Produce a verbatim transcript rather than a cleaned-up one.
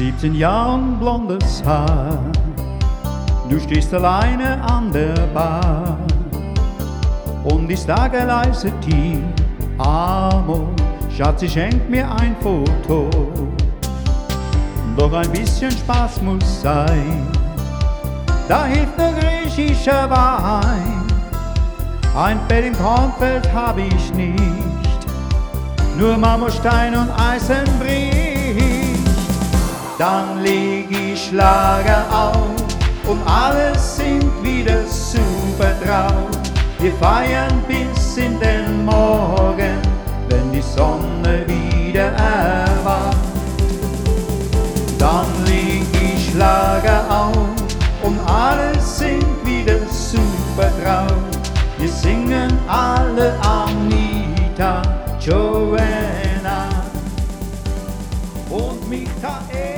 siebzehn Jahren blondes Haar, du stehst alleine an der Bar und ich sage leise tief, Amor, Schatz, ich schenk mir ein Foto, doch ein bisschen Spaß muss sein, da hilft nur griechischer Wein. Ein Bett im Kornfeld hab ich nicht, nur Marmorstein und Eisen bricht. Dann leg ich Schlager auf und alles singt wieder super drauf. Wir feiern bis in den Morgen, wenn die Sonne wieder erwacht. Dann leg ich Schlager auf und alles singt wieder super drauf. Wir singen alle Anita, Joanna und Michael.